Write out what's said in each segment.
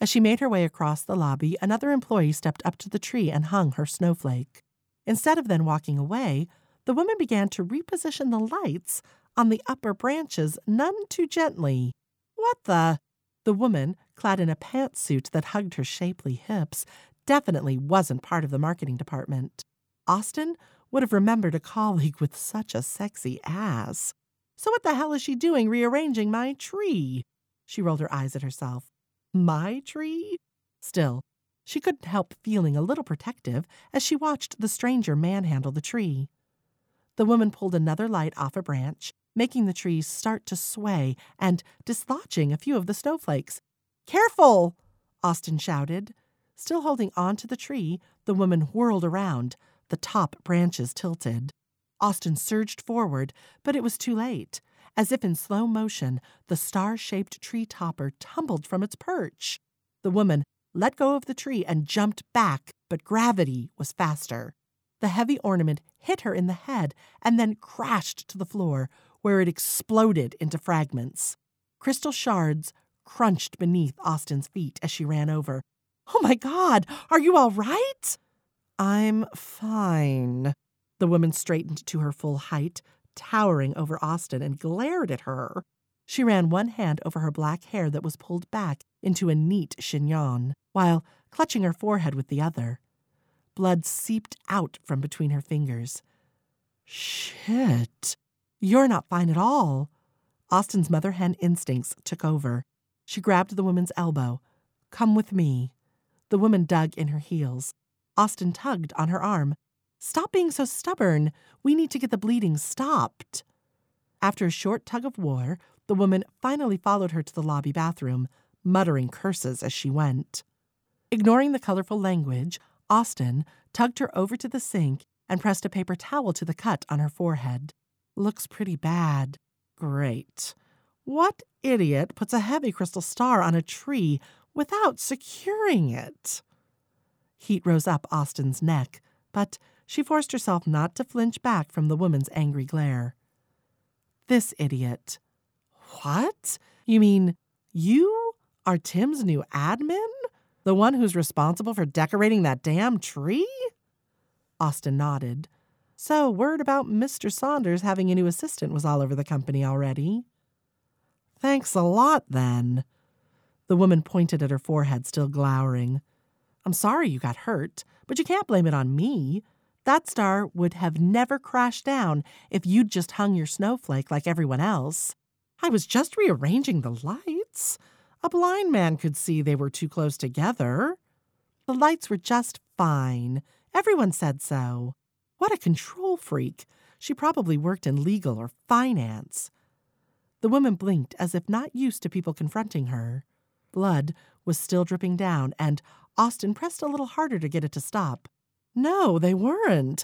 As she made her way across the lobby, another employee stepped up to the tree and hung her snowflake. Instead of then walking away, the woman began to reposition the lights on the upper branches none too gently. What the? The woman, clad in a pantsuit that hugged her shapely hips, definitely wasn't part of the marketing department. Austin would have remembered a colleague with such a sexy ass. So what the hell is she doing rearranging my tree? She rolled her eyes at herself. My tree? Still, she couldn't help feeling a little protective as she watched the stranger manhandle the tree. The woman pulled another light off a branch, making the tree start to sway and dislodging a few of the snowflakes. "Careful!" Austin shouted. Still holding on to the tree, the woman whirled around, the top branches tilted. Austin surged forward, but it was too late. As if in slow motion, the star-shaped tree topper tumbled from its perch. The woman let go of the tree and jumped back, but gravity was faster. The heavy ornament hit her in the head and then crashed to the floor, where it exploded into fragments. Crystal shards crunched beneath Austin's feet as she ran over. "Oh my God, are you all right?" "I'm fine." The woman straightened to her full height, towering over Austin, and glared at her. She ran one hand over her black hair that was pulled back into a neat chignon, while clutching her forehead with the other. Blood seeped out from between her fingers. "Shit. You're not fine at all." Austin's mother hen instincts took over. She grabbed the woman's elbow. "Come with me." The woman dug in her heels. Austin tugged on her arm. "Stop being so stubborn. We need to get the bleeding stopped." After a short tug of war, the woman finally followed her to the lobby bathroom, muttering curses as she went. Ignoring the colorful language, Austin tugged her over to the sink and pressed a paper towel to the cut on her forehead. "Looks pretty bad." "Great. What idiot puts a heavy crystal star on a tree without securing it?" Heat rose up Austin's neck, but she forced herself not to flinch back from the woman's angry glare. "This idiot." "What? You mean you are Tim's new admin? The one who's responsible for decorating that damn tree?" Austin nodded. "So word about Mr. Saunders having a new assistant was all over the company already." "Thanks a lot, then." The woman pointed at her forehead, still glowering. "I'm sorry you got hurt, but you can't blame it on me. That star would have never crashed down if you'd just hung your snowflake like everyone else. I was just rearranging the lights. A blind man could see they were too close together. The lights were just fine. Everyone said so. What a control freak. She probably worked in legal or finance." The woman blinked as if not used to people confronting her. Blood was still dripping down, and Austin pressed a little harder to get it to stop. "No, they weren't.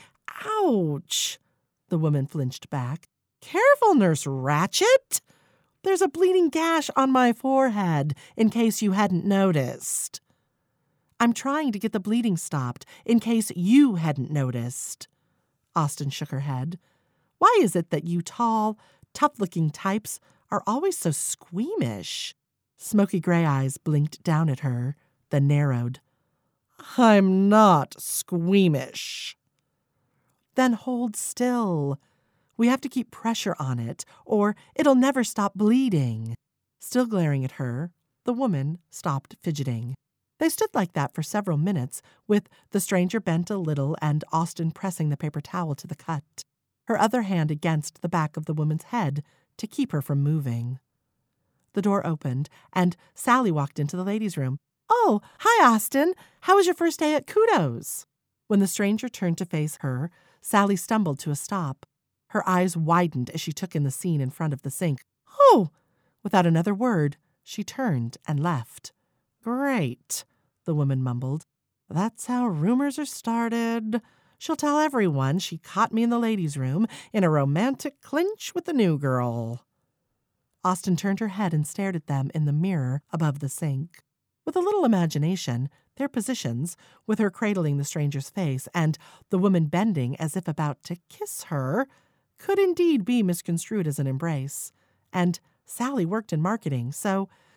Ouch!" The woman flinched back. "Careful, Nurse Ratchet! There's a bleeding gash on my forehead, in case you hadn't noticed." "I'm trying to get the bleeding stopped, in case you hadn't noticed." Austin shook her head. "Why is it that you tall, tough-looking types are always so squeamish?" Smoky gray eyes blinked down at her, then narrowed. "I'm not squeamish." "Then hold still. We have to keep pressure on it, or it'll never stop bleeding." Still glaring at her, the woman stopped fidgeting. They stood like that for several minutes, with the stranger bent a little and Austin pressing the paper towel to the cut, her other hand against the back of the woman's head to keep her from moving. The door opened, and Sally walked into the ladies' room. "Oh, hi, Austin. How was your first day at Kudos?" When the stranger turned to face her, Sally stumbled to a stop. Her eyes widened as she took in the scene in front of the sink. "Oh!" Without another word, she turned and left. "Great," the woman mumbled. "That's how rumors are started. She'll tell everyone she caught me in the ladies' room in a romantic clinch with the new girl." Austin turned her head and stared at them in the mirror above the sink. With a little imagination, their positions, with her cradling the stranger's face and the woman bending as if about to kiss her, could indeed be misconstrued as an embrace. And Sally worked in marketing, so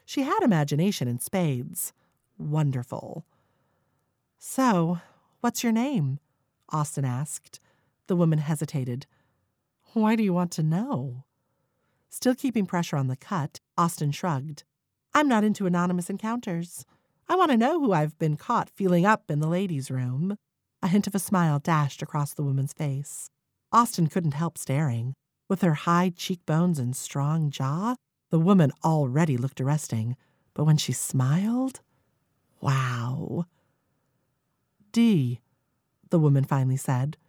She had imagination in spades. Wonderful. "So, what's your name?" Austin asked. The woman hesitated. "Why do you want to know?" Still keeping pressure on the cut, Austin shrugged. "I'm not into anonymous encounters. I want to know who I've been caught feeling up in the ladies' room." A hint of a smile dashed across the woman's face. Austin couldn't help staring. With her high cheekbones and strong jaw, the woman already looked arresting. But when she smiled, wow. "D," the woman finally said.